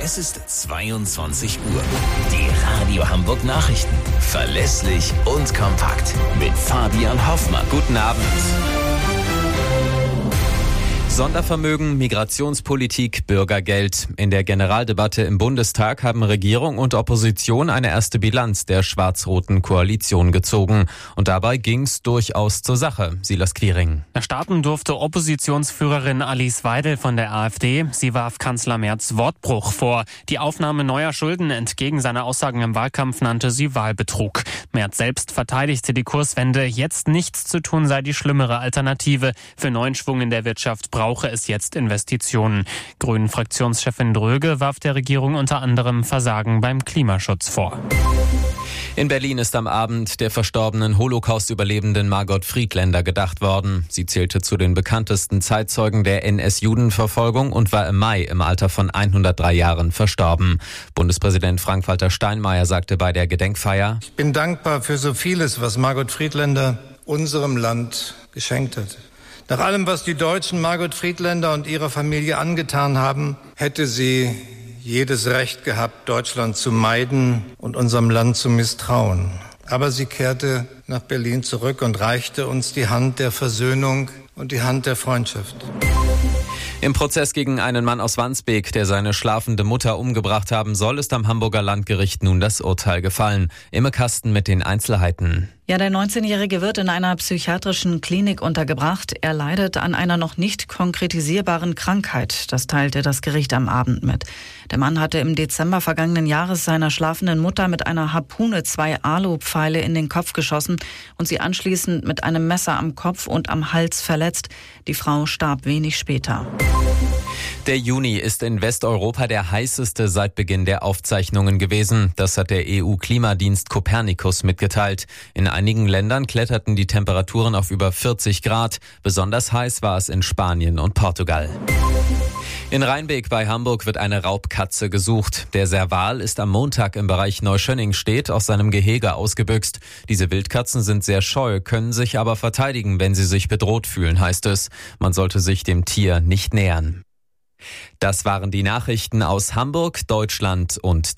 Es ist 22 Uhr. Die Radio Hamburg Nachrichten. Verlässlich und kompakt. Mit Fabian Hoffmann. Guten Abend. Sondervermögen, Migrationspolitik, Bürgergeld. In der Generaldebatte im Bundestag haben Regierung und Opposition eine erste Bilanz der schwarz-roten Koalition gezogen. Und dabei ging's durchaus zur Sache. Silas Quiring. Starten durfte Oppositionsführerin Alice Weidel von der AfD. Sie warf Kanzler Merz Wortbruch vor. Die Aufnahme neuer Schulden entgegen seiner Aussagen im Wahlkampf nannte sie Wahlbetrug. Merz selbst verteidigte die Kurswende. Jetzt nichts zu tun sei die schlimmere Alternative. Für neuen Schwung in der Wirtschaft brauche es jetzt Investitionen. Grünen-Fraktionschefin Dröge warf der Regierung unter anderem Versagen beim Klimaschutz vor. In Berlin ist am Abend der verstorbenen Holocaust-Überlebenden Margot Friedländer gedacht worden. Sie zählte zu den bekanntesten Zeitzeugen der NS-Judenverfolgung und war im Mai im Alter von 103 Jahren verstorben. Bundespräsident Frank-Walter Steinmeier sagte bei der Gedenkfeier: Ich bin dankbar für so vieles, was Margot Friedländer unserem Land geschenkt hat. Nach allem, was die Deutschen Margot Friedländer und ihrer Familie angetan haben, hätte sie jedes Recht gehabt, Deutschland zu meiden und unserem Land zu misstrauen. Aber sie kehrte nach Berlin zurück und reichte uns die Hand der Versöhnung und die Hand der Freundschaft. Im Prozess gegen einen Mann aus Wandsbek, der seine schlafende Mutter umgebracht haben soll, ist am Hamburger Landgericht nun das Urteil gefallen. Imme Kasten mit den Einzelheiten. Ja, der 19-Jährige wird in einer psychiatrischen Klinik untergebracht. Er leidet an einer noch nicht konkretisierbaren Krankheit. Das teilte das Gericht am Abend mit. Der Mann hatte im Dezember vergangenen Jahres seiner schlafenden Mutter mit einer Harpune 2 Alupfeile in den Kopf geschossen und sie anschließend mit einem Messer am Kopf und am Hals verletzt. Die Frau starb wenig später. Der Juni ist in Westeuropa der heißeste seit Beginn der Aufzeichnungen gewesen. Das hat der EU-Klimadienst Copernicus mitgeteilt. In einigen Ländern kletterten die Temperaturen auf über 40 Grad. Besonders heiß war es in Spanien und Portugal. In Rheinbeek bei Hamburg wird eine Raubkatze gesucht. Der Serval ist am Montag im Bereich Neuschönningstedt aus seinem Gehege ausgebüxt. Diese Wildkatzen sind sehr scheu, können sich aber verteidigen, wenn sie sich bedroht fühlen, heißt es. Man sollte sich dem Tier nicht nähern. Das waren die Nachrichten aus Hamburg, Deutschland und